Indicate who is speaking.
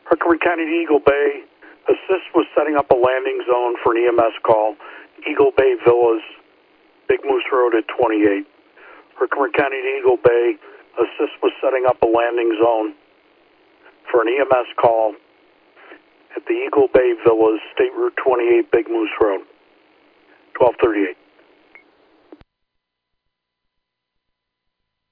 Speaker 1: Herkimer County to Eagle Bay. Assist with setting up a landing zone for an EMS call. Eagle Bay Villas, Big Moose Road at 28. Herkimer County to Eagle Bay. Assist with setting up a landing zone for an EMS call at the Eagle Bay Villas, State Route 28, Big Moose Road, 1238.